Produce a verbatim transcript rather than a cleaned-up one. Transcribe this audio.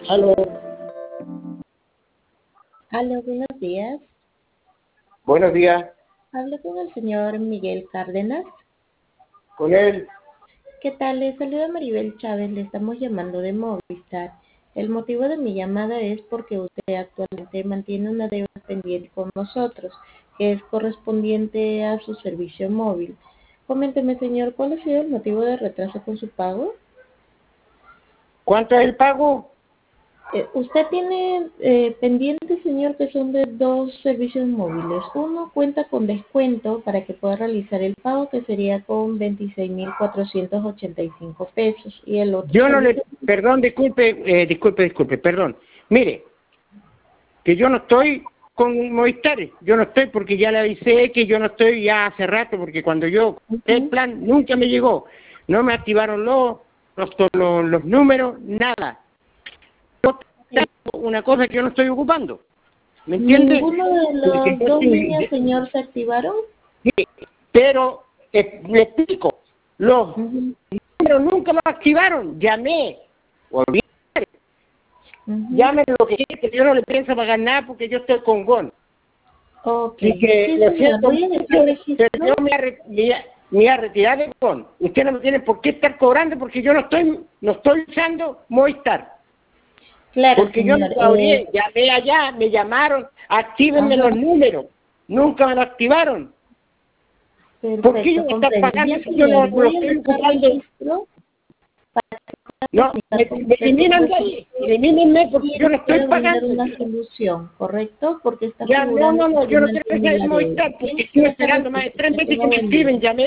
Aló, Aló, buenos días. buenos días, Hablo con el señor Miguel Cárdenas. con él. ¿Qué tal? Le saluda Maribel Chávez. Le estamos llamando de Movistar. El motivo de mi llamada es porque usted actualmente mantiene una deuda pendiente con nosotros, que es correspondiente a su servicio móvil. Coménteme, señor, ¿cuál ha sido el motivo de retraso con su pago? ¿Cuánto es el pago? Eh, usted tiene eh, pendientes, señor, que son de dos servicios móviles. Uno cuenta con descuento para que pueda realizar el pago, que sería con veintiséis mil cuatrocientos ochenta y cinco pesos. Y el otro Yo no le, servicio... perdón, disculpe, eh, disculpe, disculpe, perdón. Mire, que yo no estoy con Movistar, yo no estoy porque ya le avisé que yo no estoy ya hace rato, porque cuando yo el Ujú. plan nunca me llegó, no me activaron los, los, los, los números, nada. Yo tengo una cosa que yo no estoy ocupando, ¿me entiende? ¿Ninguno de Porque los yo dos líneas, estoy- señor, se activaron? sí, pero eh, le explico, los Ujú, pero nunca lo activaron. Llamé, olvídate, ujú. llamen lo que quiera, que yo no le pienso pagar nada porque yo estoy con Gon. Ok, Así que sí, lo señor, siento voy a mucho, dejar pero yo registro. me voy a, re- me voy a- me voy a retirar de Gon. Usted no me tiene por qué estar cobrando porque yo no estoy no estoy usando Movistar. Claro, Porque yo no señor. abrí, Eh, llamé allá, me llamaron, actívenme ajá, los números. Nunca me lo activaron. ¿Por qué yo perfecto, voy a estar comprendo. pagando Bien, si yo señor, no lo voy a estoy dejar ocupando? registro No, me, comunicar con me usted con eliminan de ahí, nosotros elimínenme porque y yo no le estoy pueda brindar pagando. una solución, ¿correcto? Porque está Ya, no, figurando no, que no, usted yo no quiero mantiene saber la de deuda. Movistar Bien, porque estoy deja esperando más de registro. tres Que meses tenga que me buen día. escriben, llamé